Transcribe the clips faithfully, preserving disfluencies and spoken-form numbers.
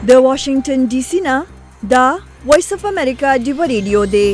د واشنگټن ډي سي نه دا وایس اف امریکا ډیو ریډیو دی.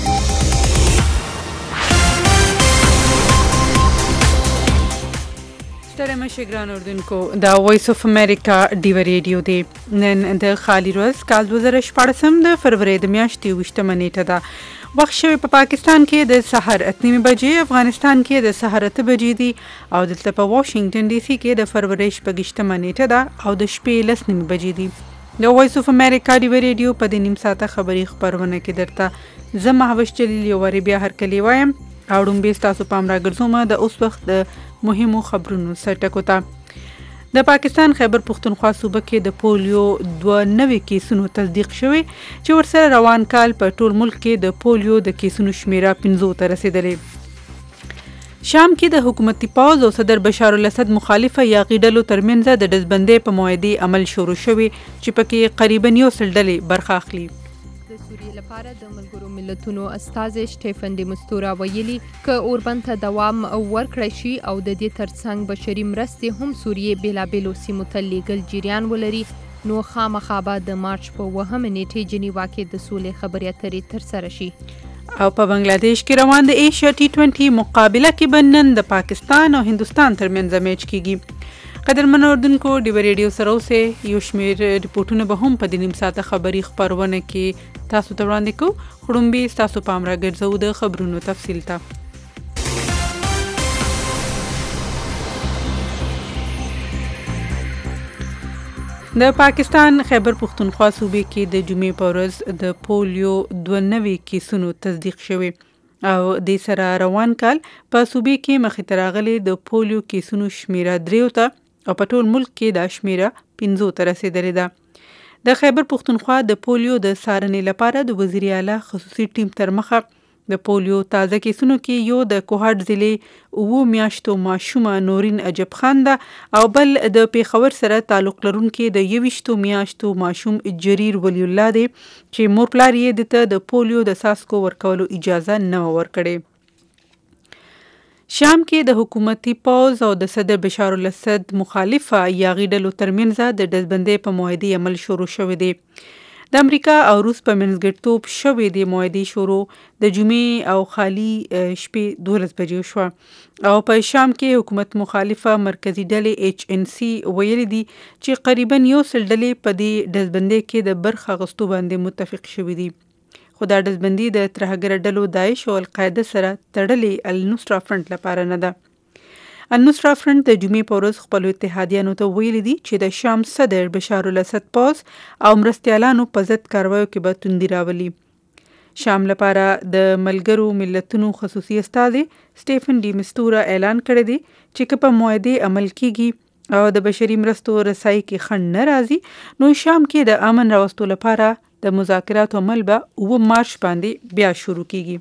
ستړي مشه ګران اردوونکو، دا وایس اف امریکا ډیو ریډیو دی. نن د خالي ورځ کال دوه زره شپاړسم د فروری د میاشتې اوویشتمه نیټه ده. وخت شوی په پاکستان کې د سحر اته نیمې بجې، افغانستان کې د سحر اته بجې دي او دلته په واشنگټن ډي سي کې د فروری شپږشتمه نیټه ده او د شپې لس نیمې بجې دي. د وایس اف امریکا ډیو ریډیو په دې نیم ساعته خبري خبرونه کې درته زه مهوش جلیل یو وری بیا هر کلی وایم او ډومبې ستاسو پام راګرځوم د اوس وخت د مهمو خبرونو سرټکو ته. د پاکستان خیبر پختونخوا صوبه کې د پولیو دوه نوي کیسونو تصدیق شوی چې ورسره روان کال په ټول ملک کې د پولیو د کیسونو شمیره پنځو ته رسیدلې. شام کې د حکومتي پوځ او صدر بشار الاسد مخالفه یاغي ډلو ترمنځ د ډزبندۍ په موعدې عمل شروع شوی چې پکې قریبا یو سل ډلې برخه اخلي. د سوریې لپاره د ملګرو ملتونو استازي سټيفن ډي مستورا ویلي که اوربند ته دوام ورکړی شي او د دې ترڅنګ بشري مرستې هم سوریې بیلابیلو سیمو ته لیږل جریان ولري نو خامخا به د مارچ په اوومه نیټې جنیوا کې د سولې خبرې اترې ترسره شي. او په بنگلاديش کې روان د ایشیا ټي ټوینټي مقابله کې بنن د پاکستان او هندستان ترمنځ میچ کیږي. قدرمن اردوونکو ډیو ریډیو سره اوسه یو شمیر ریپورتونه به هم په دې نیم ساعته خبري خبرونه کې تاسو ته وړاندې کوو. خړومبي تاسو پام راګرځو د خبرونو تفصیل ته. د پاکستان خیبر پختونخوا صوبې کې د جمعې په ورځ د پولیو دوه نوي کیسونو تصدیق شوی او د سره روان کال په صوبې کې مخې ته راغلي د پولیو کیسونو شمیره دریو ته او په ټول ملک کې دا شمیره پنځو ته رسیدلې ده. د خیبر پختونخوا د پولیو د څارنې لپاره د وزیر اعلی خصوصي ټیم تر مخه د پولیو تازه کیسونو کې یو د کوهاټ ضلع اوو میاشتو ماشومه نورین عجب خان ده او بل د پیښور سره تعلق لرونکي د یویشتو میاشتو ماشوم جریر ولی الله دی چې مور پلار یې دته د پولیو د څاڅکو ورکولو اجازه نه ورکړي. شام کې د حکومتي پوځ او د صدر بشار الاسد مخالفه یاغي ډلو ترمنځ د ډزبندۍ په موعدې عمل شروع شوی دی. د امریکا او روس په منځګړیتوب شوې د موعدې شروع د جمعې او خالي شپې دولس بجې شوه او په شام کې حکومت مخالفه مرکزی ډلې ایچ ان سی ویلي دي چې قریبا یو سل ډلې په دې ډزبندۍ کې د برخه اخیستو باندې متفق شوي دي. خو دا ډزبندي د ترهګر ډلو داعش او القاعده سره تړلې النصرا فرنٹ لپاره نه ده. النصرا فرنٹ د جمعې په ورځ خپلو اتحادیانو ته ویلي دي چې د شام صدر بشار الاسد پوځ او مرستیالانو په ضد کاروایو کې به توندي راولي. شام لپاره د ملګرو ملتونو خصوصي استازي سټيفن ډي مستورا اعلان کړی دی چې که په موعدې عمل کیږي او د بشري مرستو رسای کې خنډ نه راځي نو شام کې د امن راوستو لپاره د مذاکراتو عمل به اووه مارچ باندې بیا شروع کیږي.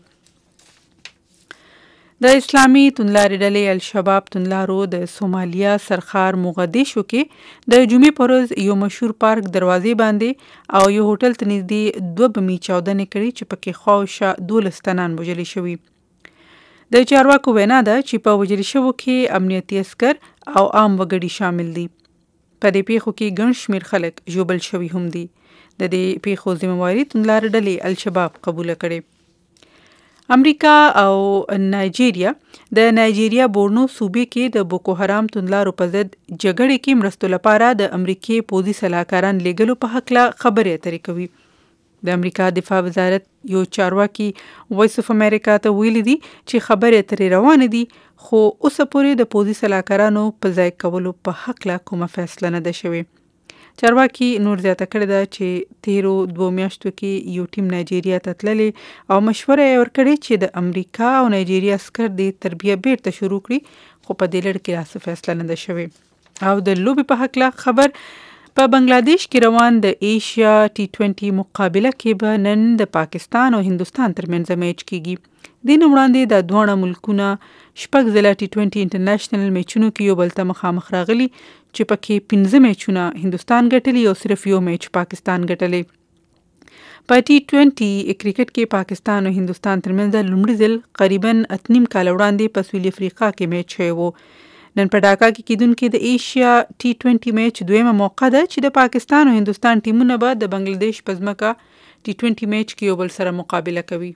د اسلامي توندلارې ډلې الشباب توندلارو د سومالیا سرخار موغدیشو کې د جمعې په ورځ یو مشهور پارک دروازې باندې او یو هوټل ته نږدې دوه بمي چاودنې کړې چې پکې خواوشا دولس تنان وژل شوي. د چارواکو وینا ده چې په وژل شوو کې امنیتي عسکر او عام وګړي شامل دي. په دې پیښو کې ګڼ شمېر خلک ژوبل شوي هم دي. د دې پیښو ذمہواري توندلارې ډلې الشباب قبوله کړې. امریکا او نایجیریا د نایجیریا بورنو صوبې کې د بوکو حرام توندلارو په ضد جګړې کې مرستو لپاره د امریکای پوځي سلاکاران لیږلو په هکله خبرې اترې کوي. د امریکا دفاع وزارت یو چارواکي وایس اف امریکا ته ویلي دي چې خبرې اترې روانې دي خو اوسه پورې د پوځي سلاکارانو په ځای کولو په هکله کومه فیصله نه ده شوې. چارواکي نور زیاته کړې ده چې تیرو دوه میاشتو کې یو ټیم نایجیریا ته تللی او مشوره یې ورکړې چې د امریکا او نایجیریا عسکر د تربیه بیرته شروع کړي خو په دې لړ کې داسې فیصله نه ده شوې. او د لوبې په هکله خبر په بنگلاديش کې روان د ایشیا ټي ټوینټي مقابله کې به نن د پاکستان او هندستان ترمنځ میچ کیږي. دین وړاندې د دوه ملکونه شپږ ځله ټي ټوینټي انټرنیشنل میچونو کې یو بل ته مخامخ راغلي چې پکې پنځه میچونه هندستان ګټلي او صرف یو میچ پاکستان ګټلی. په ټي ټوینټي کرکټ کې پاکستان او هندستان ترمنځ لومړي ځل قریبا اته نیم کال وړاندې په سویل افریقا کې میچ شوی و. نن په ډاکا کې کیدونکو د ایشیا ټي ټوینټي میچ دویمه موقع ده چې د پاکستان او هندستان ټیمونه به د بنگلاديش په ځمکه ټي ټوینټي میچ کې یو بل سره مقابله کوي.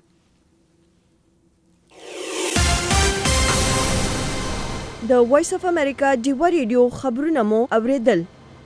د وایس اف امریکا ډیوا ریډیو خبرونه مو اوریدل.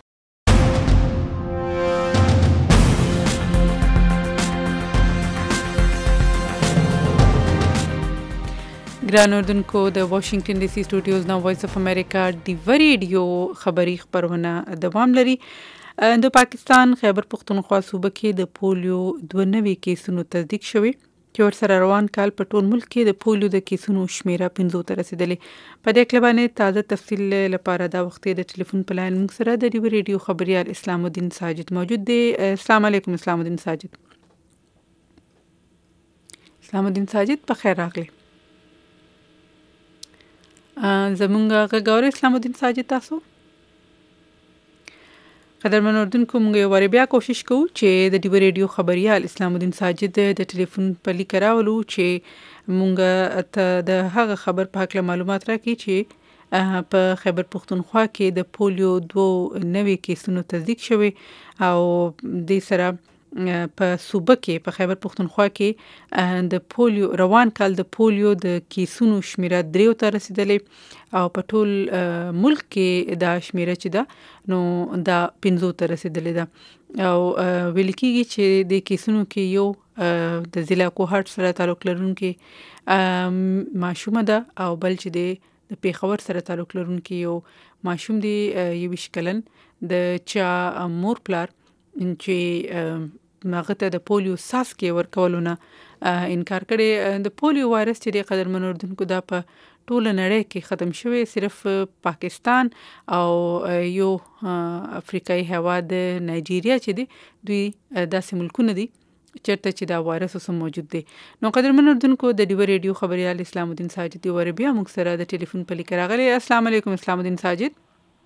ګران اردوونکو د واشنگټن ډي سي سټوډیوز نو وایس اف امریکا ډیوا ریډیو خبری خبرونه دوام لري. د پاکستان خیبر پختونخوا صوبه کې د پولیو دوه نوي کیسونو تصدیق شوی چې ورسره روان کال په ټول ملک کې د پولیو د کیسونو شمیره پنځو ته رسیدلې. په دې کله باندې تازه تفصیل لپاره دا وخت د ټلیفون په لاین موږ سره د ډیوا ریډیو خبريال اسلام الدین ساجد موجود دی. السلام علیکم اسلام الدین ساجد. اسلام الدین ساجد په خیر راغلی. زمونږ غږور اسلام الدین ساجد تاسو قدرمن اردوونکو موږ یو واری بیا کوشش کوو چې د ډیوا ریډیو خبريال اسلام الدین ساجد د ټلیفون په لیک راولو چې موږ ته د هغه خبر په اړه معلومات راکړي چې په خیبر پختونخوا کې د پولیو دوه نوي کیسونو تصدیق شوی او د سره په صوبه کې په خیبر پختونخوا کې د پولیو روان کال د پولیو د کیسونو شمیره دریو ته رسیدلې او په ټول ملک کې دا شمیره چې ده نو دا پنځو ته رسیدلې ده او ویل کېږي چې د کیسونو کې یو د ضلع کوهاټ سره تعلق لرونکي ماشومه ده او بل چې د پیښور سره تعلق لرونکي یو ماشوم دی یو شکلن د چا مور پلار چې ماغه ته د پولیو ساس کې ورکولونه انکار کړي. د پولیو وایرس چې د قدرمن اردوونکو دا په ټول نړۍ کې ختم شوی، صرف پاکستان او یو افریقایي هیواد نایجیریا چې دی دوی داسې ملکونه دي چرته چې دا وایرس اوس موجود دی. نو قدرمن اردوونکو د ډیوا ریډیو خبريال اسلام الدین ساجد دی ور بیا موږ سره د ټلیفون په لیک راغلی. السلام علیکم اسلام الدین ساجد.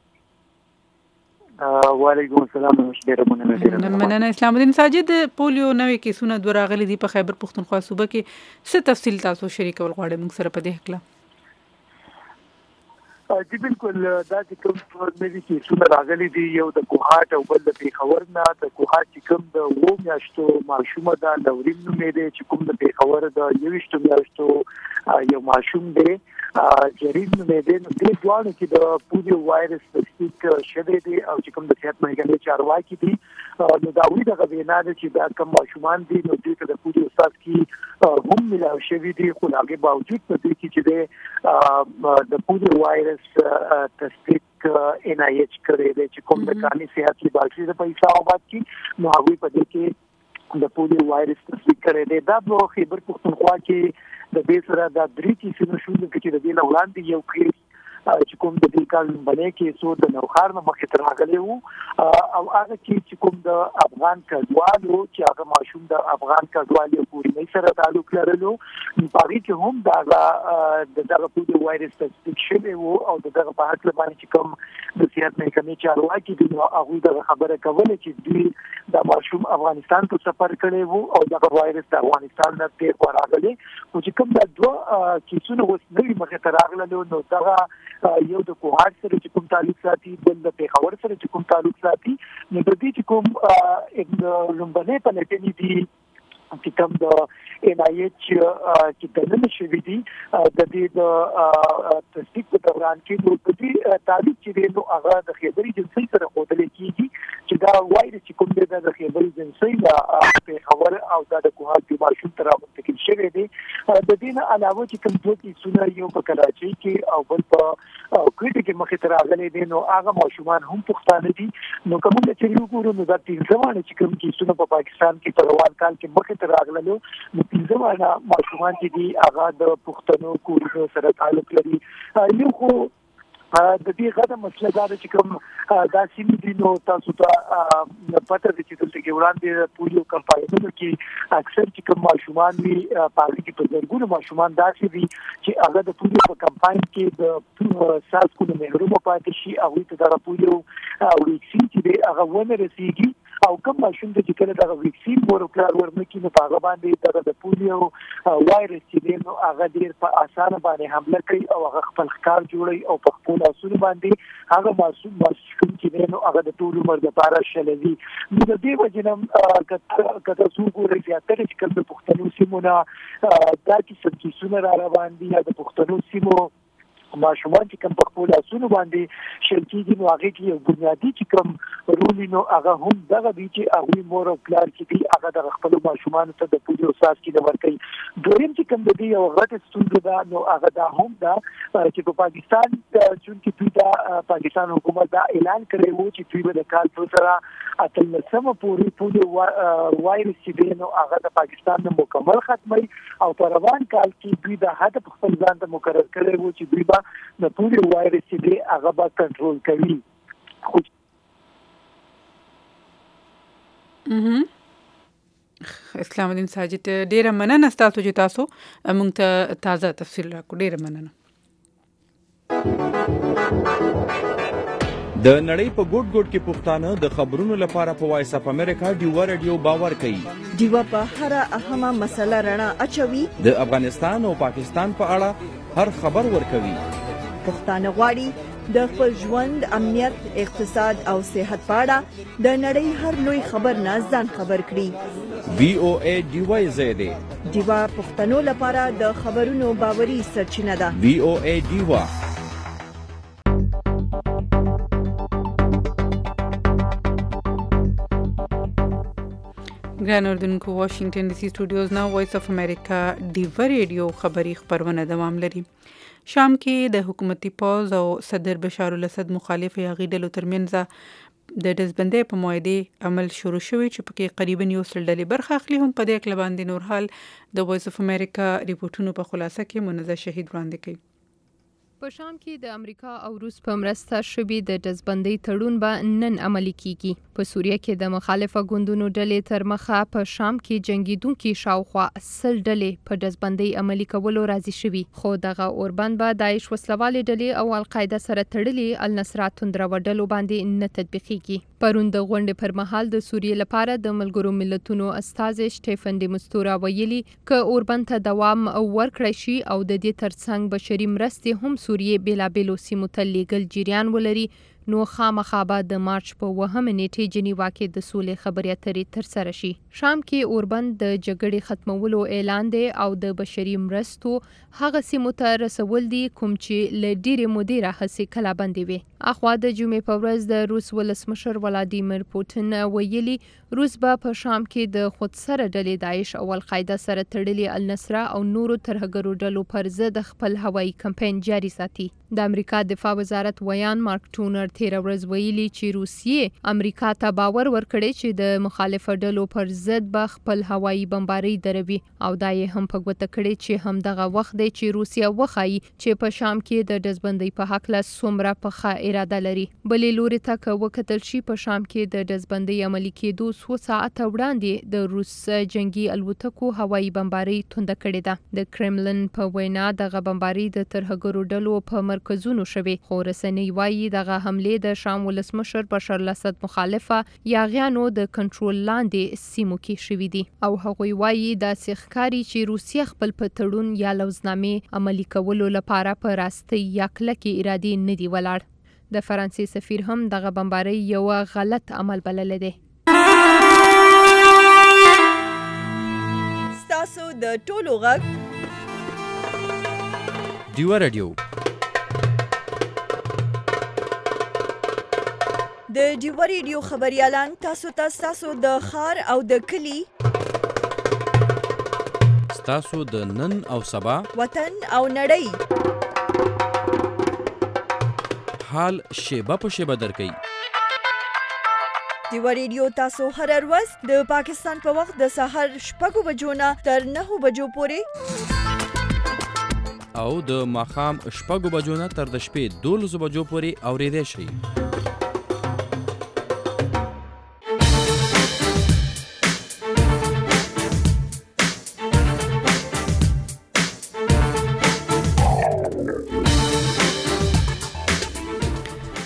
وعلیکم السلام ورحمۃ مننه اسلام الدین ساجد. پولیو نوې کیسونه دوه راغلي دي په خیبر پختونخوا صوبه کې، څه تفصیل تاسو شریکول غواړئ موږ سره په دې حق له؟ جی بالکل، دا چې کوم نوې کیسونه راغلي دي یو د کوهاټ او بل د پیښور نه. د کوهاټ چې کوم د وو میاشتو ماشومه ده لورین نومې دی، چې کوم د پیښور د یویشتو میاشتو یو ماشوم دی جرین نومې دی. نو دې ځوانو کې د پولیو وایرس تصدیق شوی دی او چې کوم د صحت محکمې چارواکي دي نو دا وی دغه وینا ده چې دا کوم ماشومان دي نو دوی ته د پولیو ساس کې هم ملاو شوی دي، خو هغه باوجود په دې کې چې د پولیو وایرس تصدیق ان آی ایچ کړی دی چې کوم د کاني صحت لیبارټري د په اسلام آباد کې نو هغه په دې کې د پولیو وایرس تصدیق کړی دی. دا په خیبر پختونخوا کې د دې سره د درې کیسونو شول چې د دې نه وړاندې یو کیس چې کوم د دې کال باندې کې څو د نوخار نه مخې ته راغلی وو او هغه کې چې کوم د افغان کډوالو چې هغه ماشوم د افغان کډوالو کورنۍ سره تعلق لرلو په هغه کې هم دا د دغه پولیو وایرس تصدیق شوی وو او دغه په حق باندې چې کوم د صحت محکمې چارواکي دي نو هغه د خبره کوله چې دوی د ماشوم افغانستان ته سفر کړی وو او دغه وایرس د افغانستان نه تیر راغلی او چې کوم د دوه کیسونو اوس نوې مخې ته راغلل نو دغه یو د کوهاټ سره چې کوم تعلق ساتي بل د پیښور سره چې کوم تعلق ساتي نو د دې چې کوم لومبنه په لټنی دي چې کوم د ان آی ایچ چې دنه شوی دي د دې د تصدیق په دوران کې نو د دې تعلق چې نو هغه د خیبري جنسي سره خوتل کیږي چې دا وایرس چې کوم د خیبري جنسي د پیښور او د کوهاټ د ماشوم تر منتقل شوی دی. د دې نه علاوه چې کوم دوه کیسونه یو په کراچۍ کې او بل په کوټه کې مخې ته راغلي دي نو هغه ماشومان هم پښتانه دي. نو کوم چې یو ګورو نو د تین زمانه چې کوم کیسونه په پاکستان کې په روان کال کې مخې ته راغلل نو تین زمانه ماشومان چې دي هغه د پښتنو کورنۍ سره تعلق لري. یو خو د دې غته مسله دا چې کوم دا سیمې دي نو تاسو ته پته دي چې دلته کې وړاندې پولیو کمپاینونو کې اکثر چې کوم ماشومان وي پاره کې په زرګونو ماشومان داسې دي چې هغه د پولیو په کمپاین کې د ساس کو محروم پاتې شي او ته د پولیو او ویکسین چې هغه ونه رسیږي او کوم ماشوم چې کله د ویکسین مور پلار ورنکې نو هغه باندې د پولیو وایرس چې نو هغه ډیر په اسانه باندې حمله کوي او هغه خپل ښکار جوړي او په خپل اصول باندې هغه ماشوم ماشوم چې نو هغه د ټول عمر لپاره شلوي. نو د دې وجنم کته کته څو ګورې زیاتره چې کوم پښتنو سیمونه دا چې سکیسونه را روان دي د پښتنو سیمو ماشومان چې کوم په خپل اصول باندې شرکیږي نو هغه کې یو بنیادی چې کوم رول نو هغه هم دغه دی چې هغه مور او پلار چې دی هغه د خپل ماشومان ته د پولیو ساس کې د ورکړي. دویم چې کوم د دې یو غټ ستونزه ده نو هغه دا هم ده چې په پاکستان چې دوی دا پاکستان حکومت دا اعلان کړی وو چې دوی د کال په سره اتلسمه پورې پولیو وایرس چې نو هغه د پاکستان نه مکمل ختمي او په روان کال کې دوی د هدف خپل ځان ته مقرر کړی وو چې دوی د پولیو وایرس چې هغه به کنټرول کوي. اسلام الدین ساجد ډیره مننه تاسو چې تاسو موږ ته تازه تفصیل راکړو. ډیره مننه. د نړۍ په ګوټ ګوټ کې پښتانه د خبرونو لپاره په وایس اف امریکا ډیوا رادیو باور کوي. ډیوا په هر اهمه مسله رڼا اچوي. د افغانستان او پاکستان په اړه هر خبر ورکوي. پښتانه غواړي د خپل ژوند، امنیت، اقتصاد او صحت په اړه د نړۍ هر لوی خبر نه ځان خبر کړي. وی او ای ډیوا زیاده ډیوا پښتنو لپاره د خبرونو باوري سرچینه ده. وی او ای ډیوا. ګران اردوونکو، واشنگټن ډي سي سټوډیوز نه وایس اف امریکا ډیوا ریډیو خبری خبرونه دوام لري. شام کې د حکومتي پوز او صدر بشار الاسد مخالف یاغي ډلو ترمنځ د ډزبندۍ په معاهدې عمل شروع شوی چې پکې قریبا یو سل ډلې برخه اخلي. هم په دې اړه باندې نور حال د وایس اف امریکا ریپورتونو په خلاصه کې منزه شهید وړاندې کوي. په شام کې د امریکا او روس په مرسته شوي د ډزبندۍ تړون به نن عملي کیږي. په سوریه کې د مخالفه ګوندونو ډلې تر مخه په شام کې جنگیدونکو شاوخوا سل ډلې په ډزبندۍ عملي کولو راضي شوي، خو دغه اوربند به داعش وسلوالې ډلې او القاعده سره تړلي النصرة توندرو ډلو باندې نه تطبیقيږي. پرون د غونډې پر مهال د سوریې لپاره د ملګرو ملتونو استازي سټيفن ډي مستورا ویلي ک اوربند ته دوام ورکړی شي او د دې ترڅنګ بشري مرستې هم سوریې بیلابیلو سیمو ته لیږل جریان ولري، نو خامخا به د مارچ په وهمه نیټې جنیوا کې د سولې خبرې اترې ترسره شي. شام کې اوربند د جګړې ختمولو اعلان دی او د بشري مرستو هغه سیمو ته رسول دي کوم چې له ډېرې مودې راهیسې کلابندې وي. اخوا د جمعې په ورځ د روس ولسمشر ولادیمیر پوتین ویلي روس به په شام کې د خودسره ډلې داعش او القاعده سره تړلي النصرة او نورو ترهګرو ډلو پر ضد خپل هوایي کمپاین جاري ساتي. د امریکا دفاع وزارت ویان مارک ټونر تیر ورځ ویلي چې روسیې امریکا ته باور ورکړي چې د مخالفه ډلو پر ضد به خپل هوایي بمباري دروي او دا یې هم په ګوته کړي چې همدغه وخت دی چې روسیا وخایي چې په شام کې د ډزبندۍ په حق له څومره پخه اراده لري. بلې لوري ته که وکتل شي په شام کې د ډزبندۍ عملي کېدو څو ساعته وړاندې د روس جنگي الوتکو هوایي بمباري تونده کړې ده. د کرملن په وینا دغه بمباري د ترهګرو ډلو په مرکزونو شوي، خو رسنۍ وایي دغه حملې د شام ولسمشر بشار الاسد مخالفه یاغیانو د کنټرول لاندې سیمو کې شوي دي او هغوی وایي داسې ښکاري چې روسیه خپل په تړون یا لوزنامې عملي کولو لپاره په راستۍ یا کلکې ارادې نه دی ولاړ. د فرانسې سفیر هم دغه بمباري یو غلط عمل بللی دی. ستاسو د ټولو غږ ډیوا رادیو د ډیوا ریډیو خبريالان تاسو ته تاسو د خار او د کلی تاسو د نن او سبا وطن او نړۍ حال شیبه په شیبه درکې. ډیوا ریډیو تاسو هر ورځ د پاکستان په وخت د سحر شپږ بجو نه تر نهه بجو پورې او د ماښام شپږ بجو نه تر د شپې دولس بجو پورې اورېدای شئ.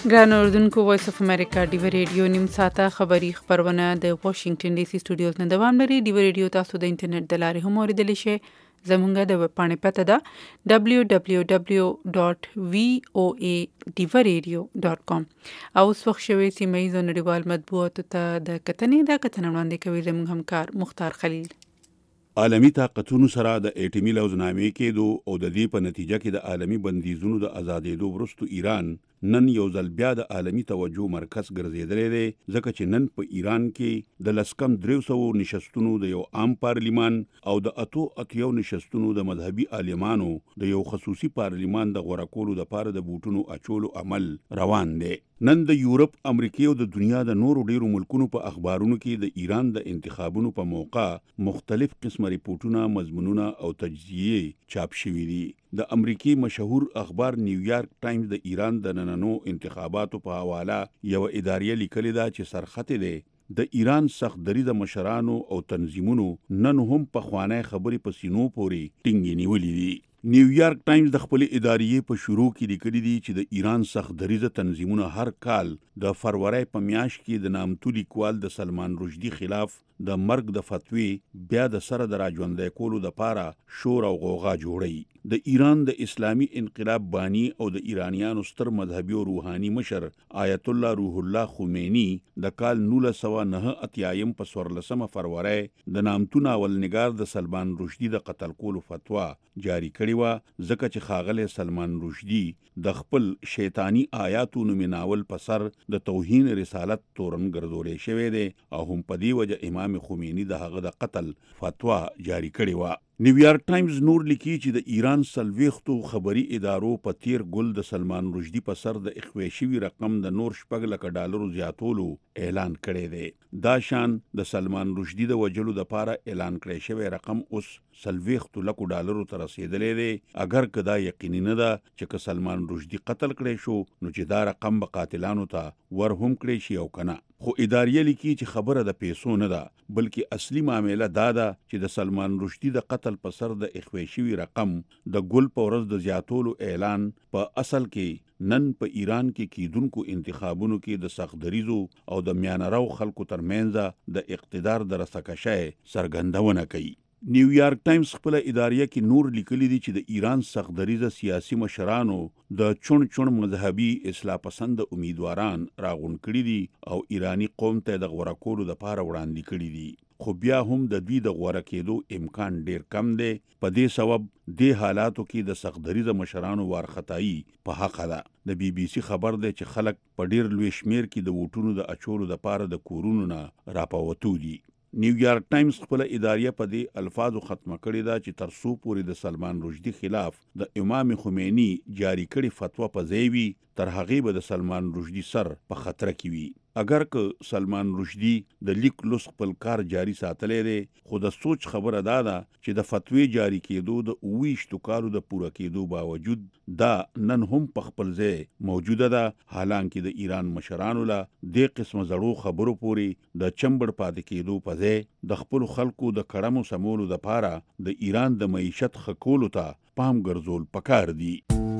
ګران اوردونکو وایس اف امریکا ډیو ریډیو نیم ساته خبری خبرونه د واشنگټن ډي سي سټوډیوز نه دوام لري. ډیو ریډیو تاسو د انټرنیټ د لارې هم اوریدلی شئ. زمونږ د ویب پاڼې پته ده دبلیو دبلیو دبلیو ډاٹ وی او ای ډیو ریډیو ډاٹ کام. او اوس وخت شوی سیمه ییزو نړیوال مطبوعاتو ته د کتنې دا کتنه وړاندې کوي زموږ همکار مختار خلیل. عالمی طاقتونو سره د اټومي لوزنامې کېدو او د دې په نتیجه کې د عالمی بندیزونو د آزادېدو وروسته ایران نن یو ځل بیا د عالمی توجه مرکز ګرځېدلی دی، ځکه چې نن په ایران کې د لسکم دریو سوو نشستونو د یو عام پارلیمان او د اتو اتیو نشستونو د مذهبي عالمانو د یو خصوصي پارلیمان د غوره کولو دپاره د بوټونو اچولو عمل روان دی. نن د یورپ، امریکا او د دنیا د نورو ډیرو ملکونو په اخبارونو کې د ایران د انتخابونو په موقع مختلف قسمه ریپورتونه، مضمونونه او تجزیې چاپ شوي دي. د امریکای مشهور اخبار نیویارک ټایمز د ایران د نننو انتخاباتو په حواله یو اداریه لیکلې ده چې سرخط دی د ایران سخت دریځه مشرانو او تنظیمونو نن هم په خوانه خبرې په سینو پوري ټینګې نیولې دي. نیویارک ټایمز د خپل اداریې په شروع کې لیکلي دي چې د ایران سخت دریځه تنظیمونه هر کال د فروری په میاشت کې د نامتو لیکوال د سلمان رشدي خلاف د مرګ د فتوی بیا د سره د راژوندی کولو دپاره شور او غوغا جوړوي. د ایران د اسلامی انقلاب بانی او د ایرانیانو ستر مذهبي او روحاني مشر آیت الله روح الله خمینی د کال نولس سوه نهه اتیایم په څوارلسمه فروری د نامتو ناولنګار د سلمان رشدي د قتل کولو فتوا جاری کړې وه، ځکه چې ښاغلی سلمان رشدي د خپل شیطانی آیاتو نومې ناول په سر د توهین رسالت تورن ګرځولی شوی دی او هم په دې وجه امام خمینی د هغه د قتل فتوا جاری کړې وه. نیویارک ټایمز نور لیکي چې د ایران څلوېښتو خبري ادارو په تیر ګل د سلمان رشدي په سر د اخوی شوي رقم د نور شپږ لکه ډالرو زیاتولو اعلان کړی دی. دا شان د سلمان رشدي د وجلو دپاره اعلان کړی شوی رقم اوس څلوېښتو لکو ډالرو ته رسېدلی دی، اگر که دا یقیني نه ده چې که سلمان رشدي قتل کړی شو نو چې دا رقم به قاتلانو ته ور هم کړی شي او که نه. خو اداریه لیکي چې خبره د پیسو نه ده، بلکې اصلي معامله دا ده چې د سلمان رشدي د قتل په سر د اخوی شوي رقم د ګل په ورځ د زیاتولو اعلان په اصل کې نن په ایران کې کیدونکو انتخابونو کې د سخت دریزو او د میانرو خلکو ترمنځ د اقتدار د رسکشۍ څرګندونه کوي. نیویارک ټایمز خپل اداریه کې نور لیکلي دي چې د ایران سخت دریزه سیاسي مشرانو د چون چون مذهبي اصلاح پسند امیدواران راغون کړي دي او ایرانی قوم ته د غوره کولو دپاره وړاندې کړي دي، خو بیا هم د دوی د غوره کېدو امکان ډیر کم دی. په دې سبب دې حالاتو کې د سخت دریزه مشرانو وارخطایي په حقه ده. د بی بی سی خبر دی چې خلک په ډیر لوی شمیر کې د ووټونو د اچولو دپاره د کورونو نه راپوتو دي. نیویارک ټایمز خپل اداریه په دې الفاظو ختمه کړې ده چې تر څو پورې د سلمان رشدي خلاف د امام خمینی جاری کړي فتوا په ځای وي، تر هغې به د سلمان رشدي سر په خطره کې وي. اگر که سلمان رشدي د لیک لوس خپل کار جاری ساتلی دی، خو د سوچ خبره دا ده چې د فتوی جاری کېدو د اوویشتو کالو د پوره کېدو باوجود دا نن هم په خپل ځای موجوده ده، حالانکه د ایران مشرانو له دې قسمه زړو خبرو پورې د چمبړ پاتې کېدو په ځای د خپلو خلکو د کړمو سمولو دپاره د ایران د معیشت ښه کولو ته پام ګرځول پکار دي.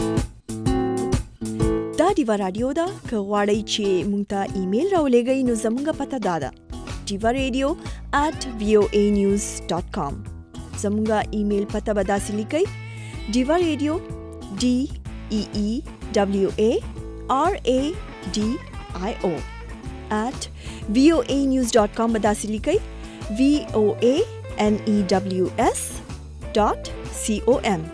دا ډیوا رادیو ده، که غواړئ چې مونږ ته ایمیل راولېږئ نو زموږ پته دا ده ډیوا ریډیو ایٹ وی او ای نیوز ډاٹ کام. زموږ ایمیل پته به داسې لیکئ ډیوا ریډیو ډي ای ای ډبلیو ای آر ای ډي آی او ایٹ وی او ای نیوز ډاٹ کام به داسې لیکئ وی او ای این ای ډبلیو ایس ډاٹ سی او ایم.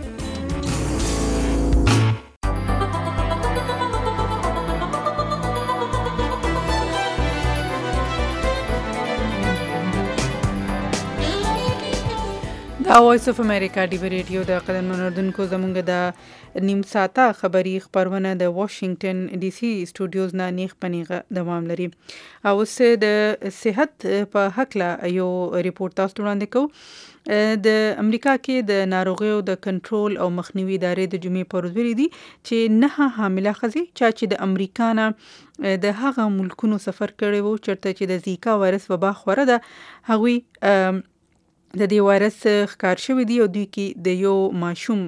دا وایس اف امریکا ډیو ریډیو د قدرمن اردوونکو زمونږ د نیم ساته خبری خبرونه د واشنگټن ډي سي سټوډیوز نه نیغ پنیغه دوام لري. او اوس د صحت په هکله یو ریپورت تاسو وړاندې کوو. د امریکا کې د ناروغیو د کنټرول او مخنیوي ادارې د جمعې پر ورځ ویلي دي چې نه حامله ښځې چا چې د امریکا نه د هغه ملکونو سفر کړی وو چېرته چې د زیکا وایرس وبا خوره ده، هغوی د دې وایرس ښکار شوی دی او دوی کې د یو ماشوم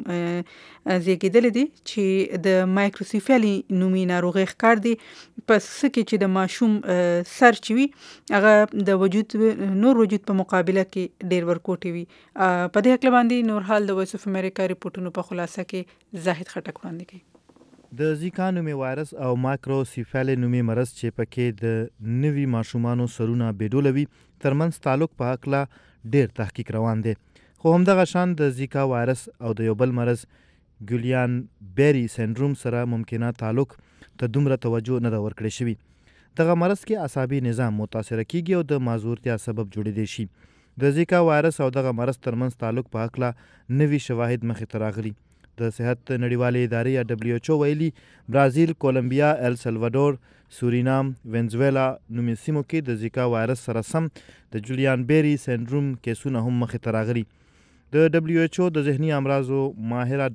زیږیدل دي چې د مایکروسیفالي نومي ناروغي ښکار دی پس کې چې د ماشوم سر چوي هغه د وجود نور وجود په مقابله کې ډیر ورکوټي وي. په دې حق باندې نور حال د وایس اف امریکا ریپورتونو په خلاصه کې زاهد خټک وړاندې کوي. د زیکا نومي وایرس او مایکروسیفالي نومي مرض چې پکې د نوي ماشومانو سرونه بیډولوي ترمنځ تعلق په حقله ډیر تحقیق روان دی، خو همدغه شان د زیکا وایرس او د یو بل مرض ګولیان بیری سندروم سره ممکنه تعلق ته دومره توجه نه ده ورکړې شوي. دغه مرض کې اعصابي نظام متاثره کیږي او د معذورتیا سبب جوړېدی شي. د زیکا وایرس او دغه مرض ترمنځ تعلق په هکله نوي شواهد مخې ته راغلي. د صحت نړیوالې ادارې یا دبلیو ایچ او ویلي برازیل، کولمبیا، el سلوادور، سورینام، وینزویلا نومي سیمو کې د زیکا وایرس سره سم د جولیان بیری سندروم کیسونه هم مخې ته راغلي. د دبلیو ایچ او د ذهني امراضو ماهره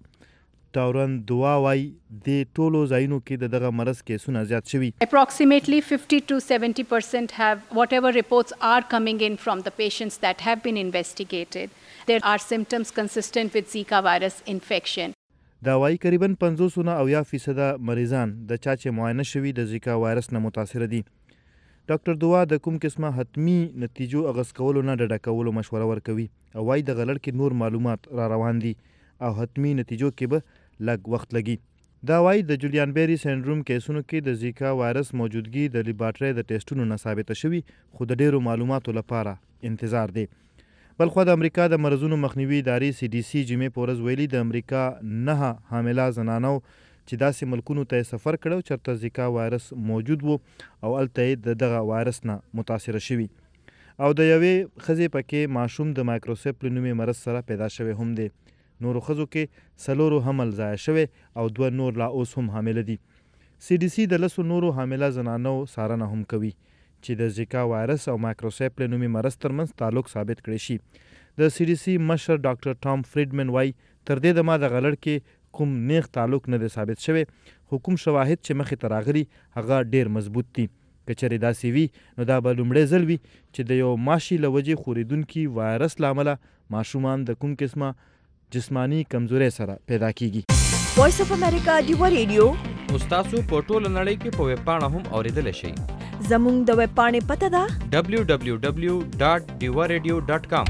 ډاکټر ټاورن دوا وایي د ټولو ځایونو کې د دغه مرض کیسونه زیات شوي. Approximately fifty to seventy percent have whatever reports are coming in from the patients that have been investigated. There are symptoms consistent with Zika virus infection. دا وایي قریبا پنځوس نه اویا فیصده مریضان د چا چې معاینه شوي د زیکا وایرس نه متاثره دي. ډاکټر دوا د کوم قسمه حتمی نتیجو اغاز کولو نه ډډه کولو مشوره ورکوي او وایي د غلړ کې نور معلومات را روان دي او حتمی نتیجو کې به لږ وخت لګي. دا وایي د جولیان بیری سندروم کیسونو کې د زیکا وایرس موجودګي د لیبارټري د ټیسټونو نه ثابته شوي، خو د ډیرو معلوماتو لپاره انتظار دی. بلخوا د امریکا د مرضونو مخنیوي ادارې سی ډي سی جمعې په ورځ ویلي د امریکا نه حامله زنانو چې داسې ملکونو ته سفر کړو چېرته زیکا وایرس موجود وو او هلته یې د دغه وایرس نه متاثره شوي او د یوې ښځې پکې ماشوم د مایکروسیفالي نومي مرض سره پیدا شوی هم دی. نورو ښځو کې څلورو حمل ضایع شوی او دوه نور لا اوس هم حامله دي. سی ډي سی د لسو نورو حامله زنانو څارنه هم کوي چې د زیکا وایرس او مایکروسیفالي نومي مرض ترمنځ تعلق ثابت کړی شي. د سی ډي سی مشر ډاکټر ټام فریډمن وایي تر دې دمه د غلړ کې کوم نیغ تعلق نه دی ثابت شوی، خو کوم شواهد چې مخې ته راغلي هغه ډیر مضبوط دي. که چېرې داسې وي نو دا به لومړی ځل وي چې د یو ماشي له وجې خورېدونکي وایرس له امله ماشومان د کوم قسمه جسمانی کمزورۍ سره پیدا کیږي. وایس اف امریکا ډیوا ریډیو اوس تاسو په ټوله نړۍ کې په ویب پاڼه هم اورېدلی شئ. زموږ د ویب پاڼې پته ده ډبلیو ډبلیو ډبلیو ډاټ ډیوا ریډیو ډاټ کام،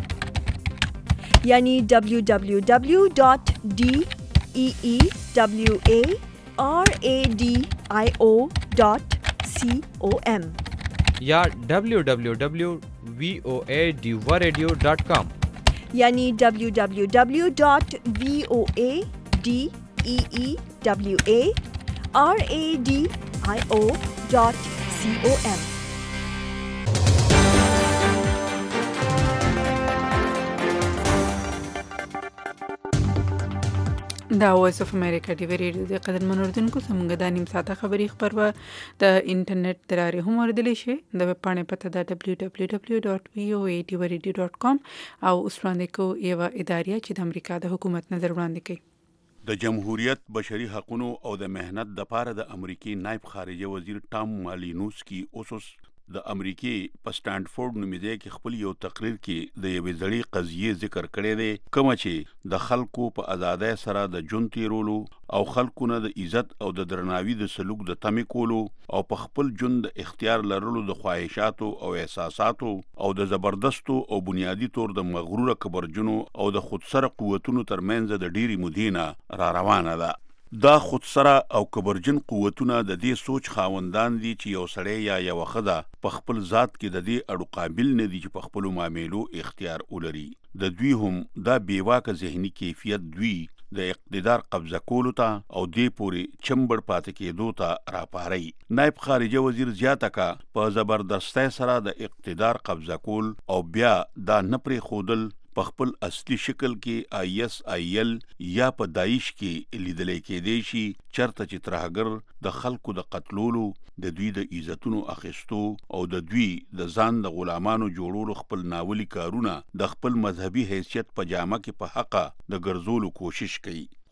یعنی ڈبلیو ڈبلیو ڈبلیو ڈاٹ ڈی ای ای ڈبلیو اے آر اے ڈی آئی او ڈاٹ سی او ایم یا ڈبلیو ڈبلیو ڈبلیو وی او اے ڈیوا ریڈیو ڈاٹ کام، یعنی ڈبلیو ڈبلیو ڈبلیو ڈاٹ وی او اے ڈی ای ای ڈبلیو اے آر اے ڈی آئی او ڈاٹ سی او ایم. دا وایس اف امریکا ډیوا ریډیو د قدرمن اردوونکو څنګه د نیم ساعته خبري خبرونه د انټرنیټ د لارې هم اوریدلی شي. د ویب پاڼې پته ده ډبلیو ډبلیو ډبلیو ډاټ وی او اے ډیوا ریډیو ډاټ کام او اوس وړاندې کوو یوه ادارې چې د امریکا د حکومت نظر وړاندې کوي. د جمهوریت بشري حقوقو او د مهنت د پاره د امریکای نائب خارجه وزیر ټام مالینوسکی اوسوس د امریکای په سټانډفورد نومیدی کې خپل یو تقریر کې د یوې زړې قضیې ذکر کړی دی، کومه چې د خلکو په ازادۍ سره د ژوند تیرولو او خلکو نه د عزت او د درناوي د سلوک د تمې کولو او په خپل ژوند د اختیار لرلو د خواهشاتو او احساساتو او د زبردستو او بنیادی طور د مغروره کبرجنو او د خودسره قوتونو ترمنځ د ډیری مودینه را روانه ده. دا خودسره او کبرجن قوتونه د دې سوچ خاوندان دي چې یو سړی یا یو ښځه په خپل ذات کې د دې اړو قابل نه دي چې په خپلو معاملو اختیار ولري. د دوی هم دا بیواکه ذهني کیفیت دوی د اقتدار قبضه کولو ته او دې پورې چمبړ پاتې کېدو ته راپاري. نائب خارجه وزیر زیاته کا په زبردستۍ سره د اقتدار قبضه کول او بیا دا نه پرېښودل په خپل اصلي شکل کې آی ایس آی ایل یا په داعش کې لیدلی کېدی شي، چرته چې ترهګر د خلکو د قتلولو، د دوی د عزتونو اخیستو او د دوی د ځان د غلامانو جوړولو خپل ناولي کارونه د خپل مذهبي حیثیت په جامه کې په حقه د ګرځولو کوشش کوي.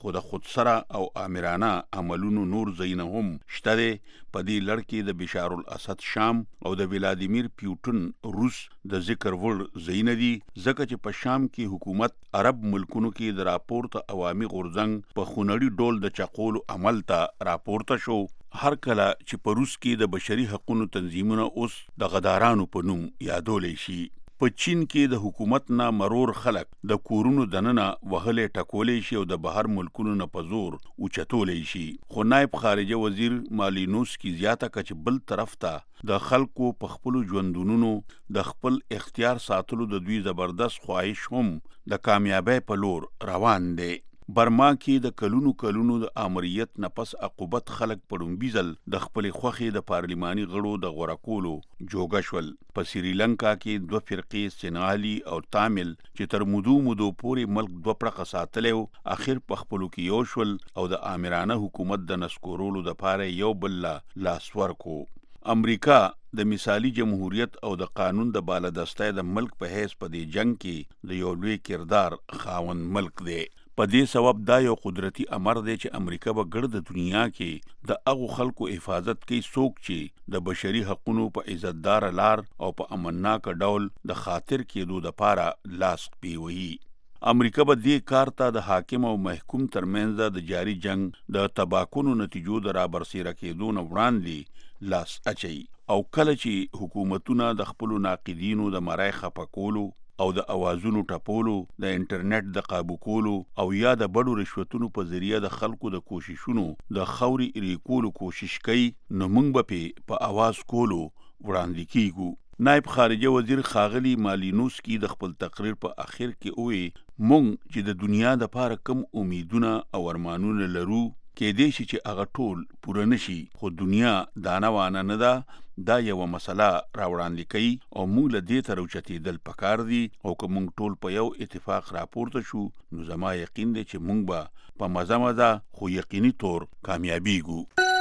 خو د خودسره او آمرانه عملونو نور ځایونه هم شته دی. په دې لړ کې د بشار الاسد شام او د ولادیمیر پیوټن روس د ذکر وړ ځایونه دي، ځکه چې په شام کې حکومت عرب ملکونو کې د راپورته عوامي غورځنګ په خونړي ډول د چقولو عمل ته راپورته شو. هر کله چې په روس کې د بشري حقوقو تنظیمونه اوس د غدارانو په نوم یادولی شي. په چین کې د حکومت نه مرور خلک د کورونو دننه وهلې ټکولی شي او د بهر ملکونو نه په زور اوچتولی شي. خو نایب خارجه وزیر مالینوسکي زیاته کړه چې بل طرف ته د خلکو په خپلو ژوندونونو د خپل اختیار ساتلو د دوی زبردست خواهش هم د کامیابۍ په لور روان دی. برما کې د کلونو کلونو د آمریت نه پس عقوبت خلک په ړومبي ځل د خپلې خوښې د پارلماني غړو د غوره کولو جوګه شول. په سریلنکا کې دوه فرقې سینغالي او تامل چې تر مودو مودو پورې ملک دوه پړقه ساتلی و، اخر په خپلو کې یو شول او د آمرانه حکومت د نسکورولو دپاره یو بل له لاس ورکو. امریکا د مثالي جمهوریت او د قانون د بالادستی د ملک په حیث په دې جنگ کې د یو لوی کردار خاوند ملک دی. په دې سبب دا یو قدرتي امر دی چې امریکا به ګرد دنیا کې د هغو خلکو حفاظت کوي څوک چې د بشري حقونو په عزتدار لار او په امنناک ډول د خاطر کېدو دپاره لاس پیوهي. امریکا به دې کار ته د حاکم او محکوم ترمنځ د جاري جنگ د تباکونو نتیجو د رابرسیره کېدو نه وړاندې لاس اچوي. او کله چې حکومتونه د خپلو ناقدینو د مرای خفه کولو او د اوازونو ټپولو، د انټرنیټ د قابو کولو او یا د بډو رشوتونو په ذریعه د خلکو د کوششونو د خوري ریکولو کوشش کوي، نو موږ به پې په اواز کولو وړاندې کیږو. نایب خارجه وزیر ښاغلي مالینوسکي د خپل تقریر په اخر کې وویل موږ چې د دنیا دپاره کم امیدونه او ارمانونه لرو کېدای شي چې هغه ټول پوره نشي، خو دنیا دانه وانه نه ده. دا یوه مسله راوړاندې کوي او موږ له دې ته راوچتېدل پکار دي. او که موږ ټول په یو اتفاق راپورته شو نو زما یقین دی چې موږ به په مزه مزه خو یقیني طور کامیابیږو.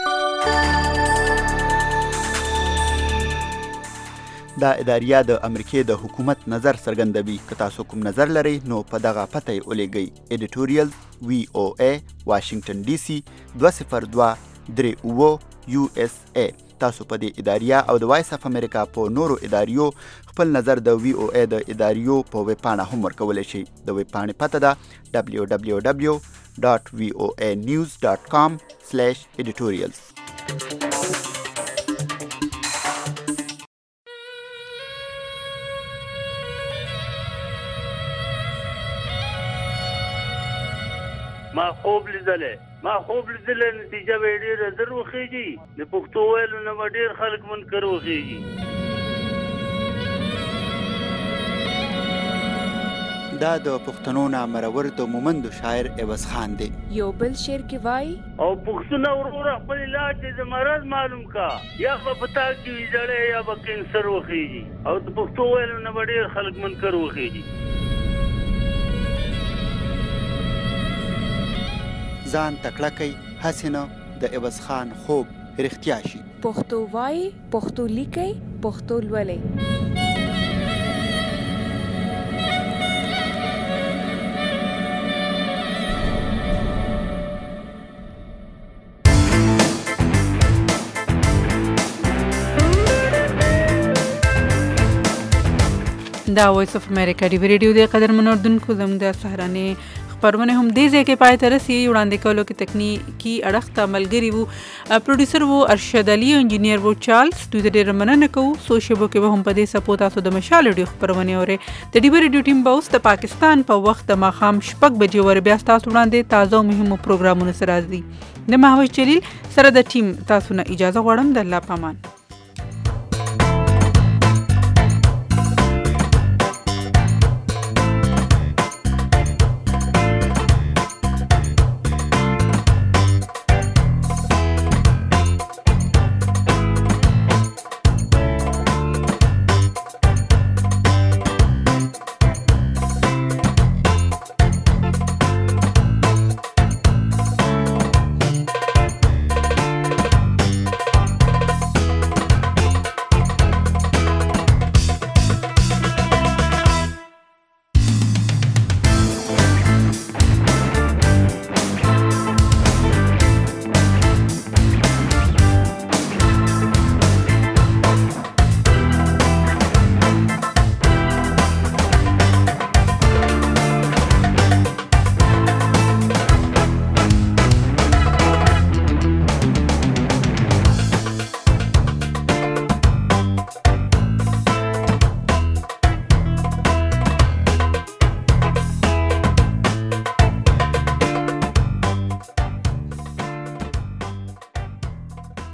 دا اداریه د امریکې د حکومت نظر څرګندوي. که تاسو کوم نظر لرئ نو په دغه پته یې ولیږئ: ایډیټوریل وی او ای واشنگټن ډي سي دوه صفر دوه درې اووه یو اس ای. تاسو په دې اداریه او د وایس اف امریکا په نورو اداریو خپل نظر د وی او ای د اداریو په ویب پاڼه هم ورکولی شئ. د ویب پاڼې پته ده دبلیو دبلیو دبلیو ډاټ وی او ای نیوز ډاټ کام سلیش ایډیټوریلز. ما خوب لیدلې ما خوب لیدلې نتیجه به ډېره زر وخېږي. د پښتو ویلو نه به ډېر خلک منکر وخېږي. دا د پښتنو نامرور د مومندو شاعر عوض خان دی. یو بل شعر کې وایي او پښتونه وروره خپل علاج د مرض معلوم کا، یا به په تا کې وي زړی یا به کینسر وخېږي. او د پښتو ویلو نه به ډېر خلک منکر وخېږي. ځان تکړه کوي هسې نه د عوض خان خوب رښتیا شي. پښتو وایي، پښتو لیکئ، پښتو لولئ. دا وایس اف امریکا ډي وی ریډیو د قدر منوردونکو زموږ د سهارنې خبرونه هم دې ځای کې پای ته رسي. وړاندې کولو کې تکنیکي اړخ ته ملګري وو، پروډوسر وو ارشد علي او انجینیر وو چارلز. دوی ته ډېره مننه کوو. سو شبو کې به هم په دې څپو تاسو د مشال ریډیو خپرونې اورئ. د ډي وی ریډیو ټیم به اوس د پاکستان په وخت د ماښام شپږ بجې ور بیا ستاسو وړاندې تازه او مهمو پروګرامونو سره راځي. د مهوش جلیل سره د ټیم تاسو نه اجازه غواړم. د الله پامان.